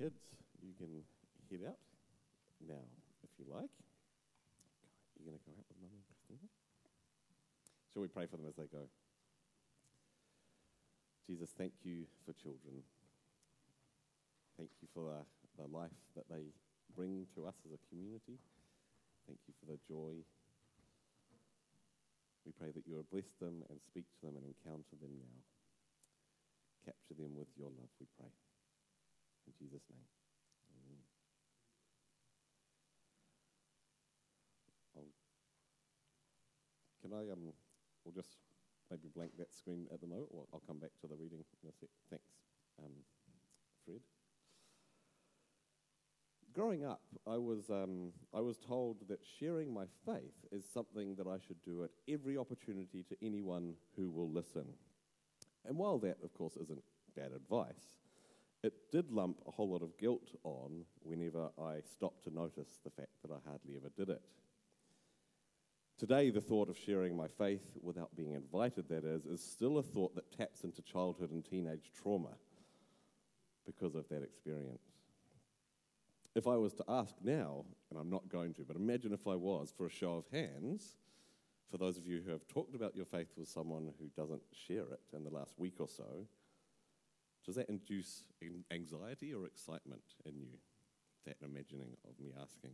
Kids, you can head out now if you like. You're going to go out with Mum and Christina? Shall we pray for them as they go? Jesus, thank you for children. Thank you for the life that they bring to us as a community. Thank you for the joy. We pray that you will bless them and speak to them and encounter them now. Capture them with your love, we pray. In Jesus' name, amen. We'll just maybe blank that screen at the moment, or I'll come back to the reading in a sec. Thanks, Fred. Growing up, I was told that sharing my faith is something that I should do at every opportunity to anyone who will listen. And while that, of course, isn't bad advice, it did lump a whole lot of guilt on whenever I stopped to notice the fact that I hardly ever did it. Today, the thought of sharing my faith without being invited, that is still a thought that taps into childhood and teenage trauma because of that experience. If I was to ask now, and I'm not going to, but imagine if I was, for a show of hands, for those of you who have talked about your faith with someone who doesn't share it in the last week or so, does that induce anxiety or excitement in you, that imagining of me asking?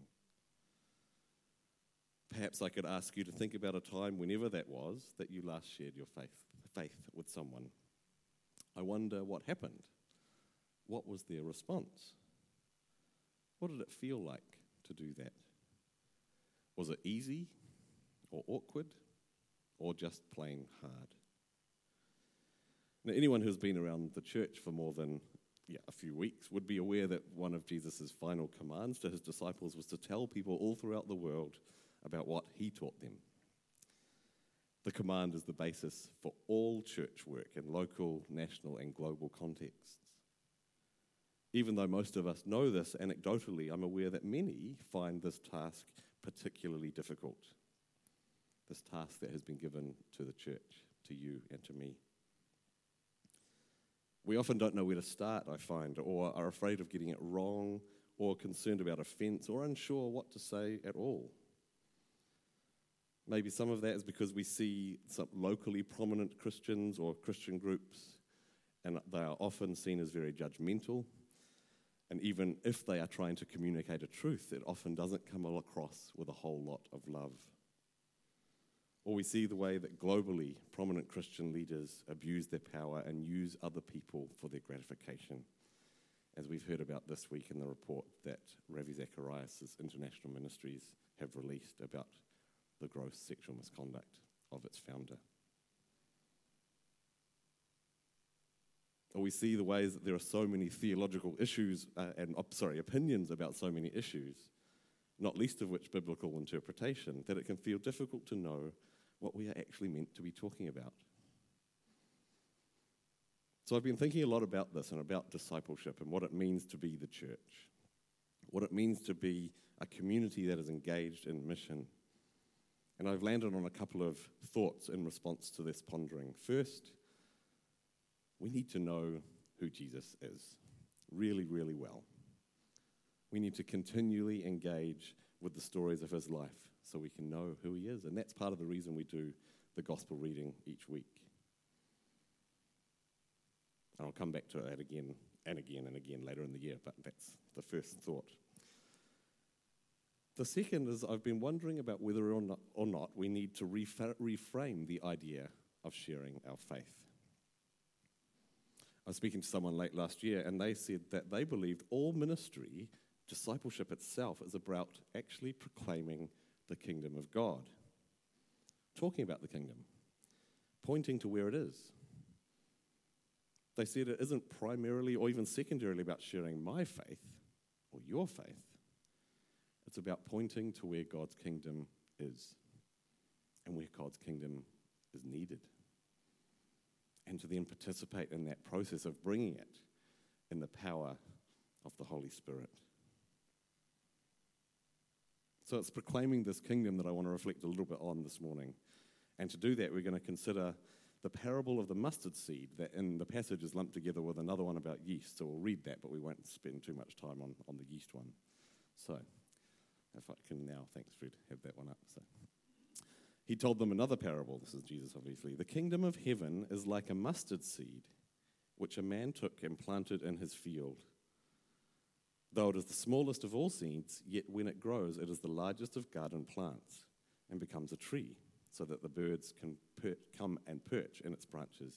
Perhaps I could ask you to think about a time, whenever that was, that you last shared your faith with someone. I wonder what happened. What was their response? What did it feel like to do that? Was it easy or awkward or just plain hard? Now, anyone who's been around the church for more than a few weeks would be aware that one of Jesus' final commands to his disciples was to tell people all throughout the world about what he taught them. The command is the basis for all church work in local, national, and global contexts. Even though most of us know this anecdotally, I'm aware that many find this task particularly difficult. This task that has been given to the church, to you and to me. We often don't know where to start, I find, or are afraid of getting it wrong, or concerned about offence, or unsure what to say at all. Maybe some of that is because we see some locally prominent Christians or Christian groups, and they are often seen as very judgmental. And even if they are trying to communicate a truth, it often doesn't come across with a whole lot of love. Or we see the way that globally prominent Christian leaders abuse their power and use other people for their gratification, as we've heard about this week in the report that Ravi Zacharias' international ministries have released about the gross sexual misconduct of its founder. Or we see the ways that there are so many theological issues opinions about so many issues, not least of which biblical interpretation, that it can feel difficult to know what we are actually meant to be talking about. So I've been thinking a lot about this and about discipleship and what it means to be the church, what it means to be a community that is engaged in mission. And I've landed on a couple of thoughts in response to this pondering. First, we need to know who Jesus is really, really well. We need to continually engage with the stories of his life so we can know who he is. And that's part of the reason we do the gospel reading each week. And I'll come back to that again and again and again later in the year, but that's the first thought. The second is I've been wondering about whether or not we need to reframe the idea of sharing our faith. I was speaking to someone late last year, and they said that they believed all ministry, discipleship itself, is about actually proclaiming the kingdom of God, talking about the kingdom, pointing to where it is. They said it isn't primarily or even secondarily about sharing my faith or your faith. It's about pointing to where God's kingdom is and where God's kingdom is needed, and to then participate in that process of bringing it in the power of the Holy Spirit. So it's proclaiming this kingdom that I want to reflect a little bit on this morning. And to do that, we're going to consider the parable of the mustard seed that in the passage is lumped together with another one about yeast. So we'll read that, but we won't spend too much time on the yeast one. So if I can now, thanks Fred, have that one up. So he told them another parable. This is Jesus, obviously. The kingdom of heaven is like a mustard seed, which a man took and planted in his field. Though it is the smallest of all seeds, yet when it grows, it is the largest of garden plants and becomes a tree, so that the birds can come and perch in its branches.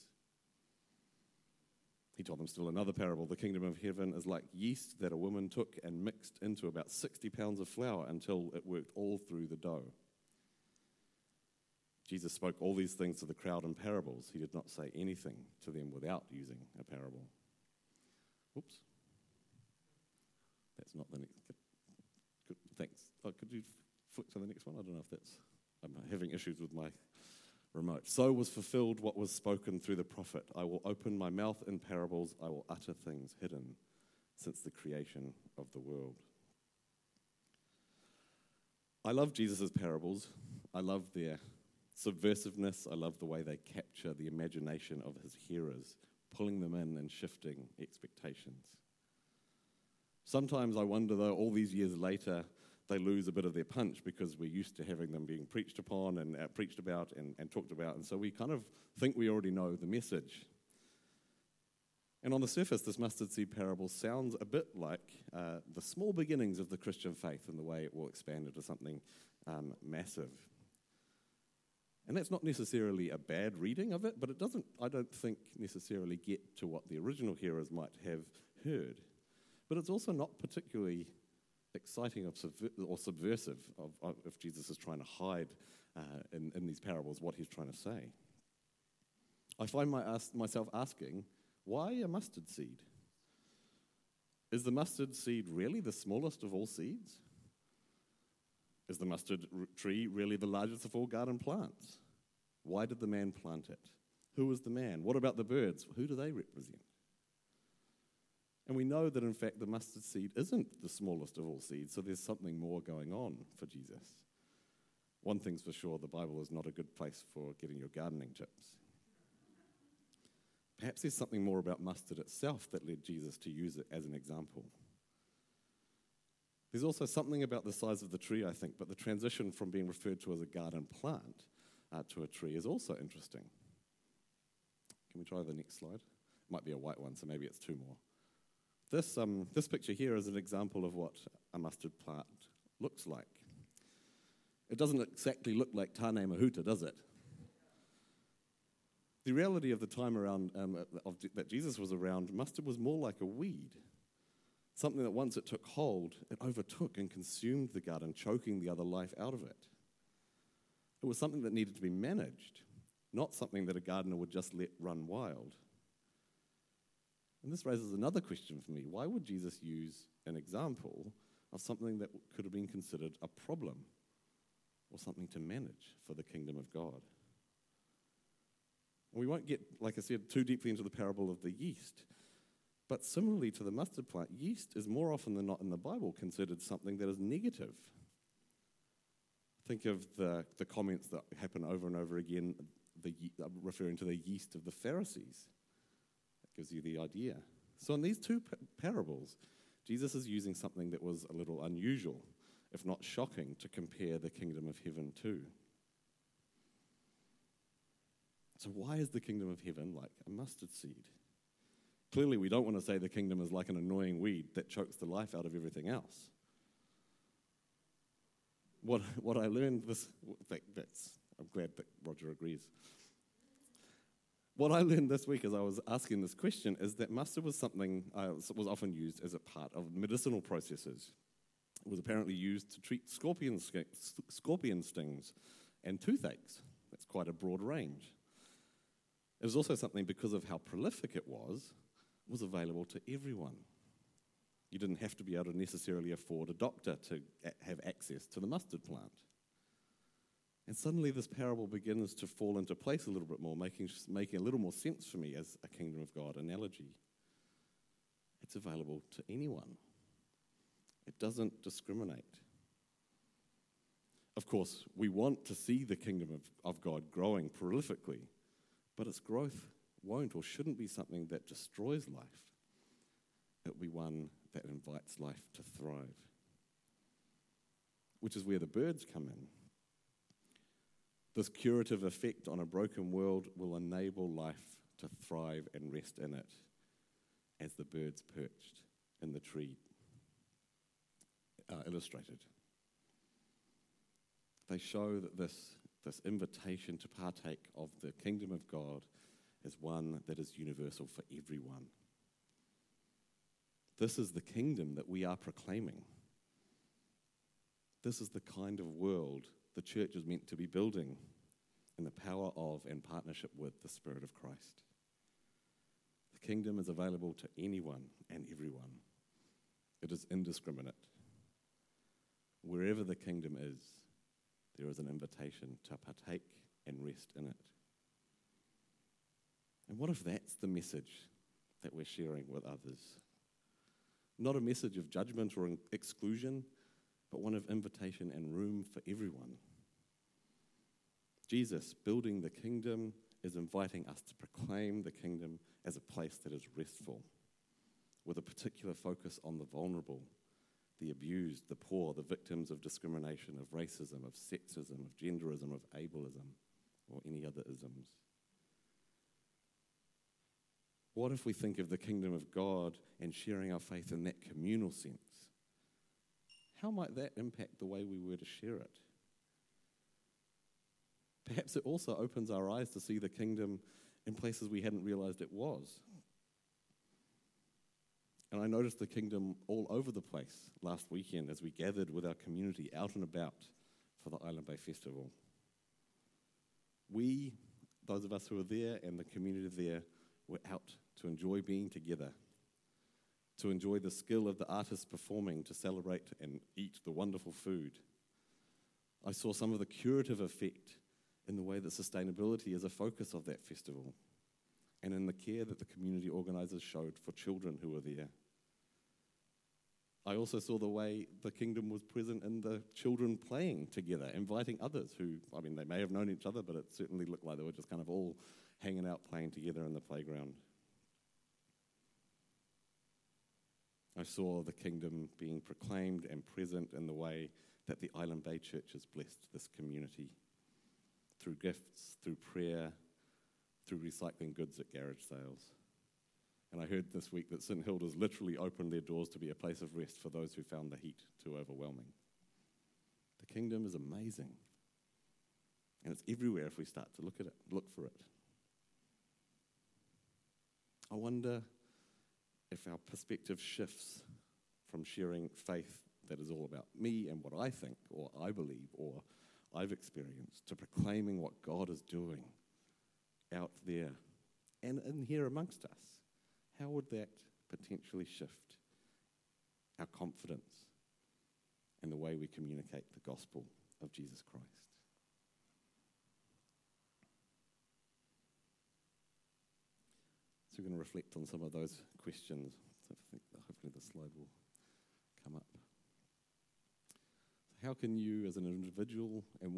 He told them still another parable. The kingdom of heaven is like yeast that a woman took and mixed into about 60 pounds of flour until it worked all through the dough. Jesus spoke all these things to the crowd in parables. He did not say anything to them without using a parable. Oops. That's not the next. Good, thanks. Oh, could you flick to the next one? I don't know if that's... I'm having issues with my remote. So was fulfilled what was spoken through the prophet. I will open my mouth in parables. I will utter things hidden since the creation of the world. I love Jesus' parables. I love their subversiveness. I love the way they capture the imagination of his hearers, pulling them in and shifting expectations. Sometimes I wonder, though, all these years later, they lose a bit of their punch because we're used to having them being preached upon and preached about and talked about, and so we kind of think we already know the message. And on the surface, this mustard seed parable sounds a bit like the small beginnings of the Christian faith and the way it will expand into something massive. And that's not necessarily a bad reading of it, but it doesn't, I don't think, necessarily get to what the original hearers might have heard. But it's also not particularly exciting or subversive of if Jesus is trying to hide in these parables what he's trying to say. I find myself asking, why a mustard seed? Is the mustard seed really the smallest of all seeds? Is the mustard tree really the largest of all garden plants? Why did the man plant it? Who was the man? What about the birds? Who do they represent? And we know that, in fact, the mustard seed isn't the smallest of all seeds, so there's something more going on for Jesus. One thing's for sure, the Bible is not a good place for getting your gardening tips. Perhaps there's something more about mustard itself that led Jesus to use it as an example. There's also something about the size of the tree, I think, but the transition from being referred to as a garden plant to a tree is also interesting. Can we try the next slide? It might be a white one, so maybe it's two more. This picture here is an example of what a mustard plant looks like. It doesn't exactly look like Tāne Mahuta, does it? The reality of the time around that Jesus was around, mustard was more like a weed. Something that once it took hold, it overtook and consumed the garden, choking the other life out of it. It was something that needed to be managed, not something that a gardener would just let run wild. And this raises another question for me. Why would Jesus use an example of something that could have been considered a problem or something to manage for the kingdom of God? And we won't get, like I said, too deeply into the parable of the yeast. But similarly to the mustard plant, yeast is more often than not in the Bible considered something that is negative. Think of the comments that happen over and over again, referring to the yeast of the Pharisees. That gives you the idea. So in these two parables, Jesus is using something that was a little unusual, if not shocking, to compare the kingdom of heaven to. So why is the kingdom of heaven like a mustard seed? Clearly, we don't want to say the kingdom is like an annoying weed that chokes the life out of everything else. What I learned I'm glad that Roger agrees. What I learned this week as I was asking this question is that mustard was something was often used as a part of medicinal processes. It was apparently used to treat scorpion stings and toothaches. That's quite a broad range. It was also something, because of how prolific it was available to everyone. You didn't have to be able to necessarily afford a doctor to have access to the mustard plant. And suddenly this parable begins to fall into place a little bit more, making a little more sense for me as a kingdom of God analogy. It's available to anyone. It doesn't discriminate. Of course, we want to see the kingdom of God growing prolifically, But its growth won't or shouldn't be something that destroys life. It will be one that invites life to thrive, which is where the birds come in. This curative effect on a broken world will enable life to thrive and rest in it, as the birds perched in the tree illustrated. They show that this invitation to partake of the kingdom of God is one that is universal for everyone. This is the kingdom that we are proclaiming. This is the kind of world the church is meant to be building in the power of and partnership with the Spirit of Christ. The kingdom is available to anyone and everyone. It is indiscriminate. Wherever the kingdom is, there is an invitation to partake and rest in it. And what if that's the message that we're sharing with others? Not a message of judgment or exclusion, but one of invitation and room for everyone. Jesus, building the kingdom, is inviting us to proclaim the kingdom as a place that is restful, with a particular focus on the vulnerable, the abused, the poor, the victims of discrimination, of racism, of sexism, of genderism, of ableism, or any other isms. What if we think of the kingdom of God and sharing our faith in that communal sense? How might that impact the way we were to share it? Perhaps it also opens our eyes to see the kingdom in places we hadn't realized it was. And I noticed the kingdom all over the place last weekend as we gathered with our community out and about for the Island Bay Festival. We, those of us who were there and the community there, were out to enjoy being together, to enjoy the skill of the artists performing, to celebrate and eat the wonderful food. I saw some of the curative effect in the way that sustainability is a focus of that festival, and in the care that the community organisers showed for children who were there. I also saw the way the kingdom was present in the children playing together, inviting others who, they may have known each other, but it certainly looked like they were just kind of all hanging out, playing together in the playground. I saw the kingdom being proclaimed and present in the way that the Island Bay Church has blessed this community, through gifts, through prayer, through recycling goods at garage sales. And I heard this week that St Hilda's literally opened their doors to be a place of rest for those who found the heat too overwhelming. The kingdom is amazing. And it's everywhere if we start to look at it, look for it. I wonder if our perspective shifts from sharing faith that is all about me and what I think or I believe or I've experienced, to proclaiming what God is doing out there and in here amongst us. How would that potentially shift our confidence in the way we communicate the gospel of Jesus Christ? So we're going to reflect on some of those questions. So I think hopefully the slide will come up. So how can you as an individual and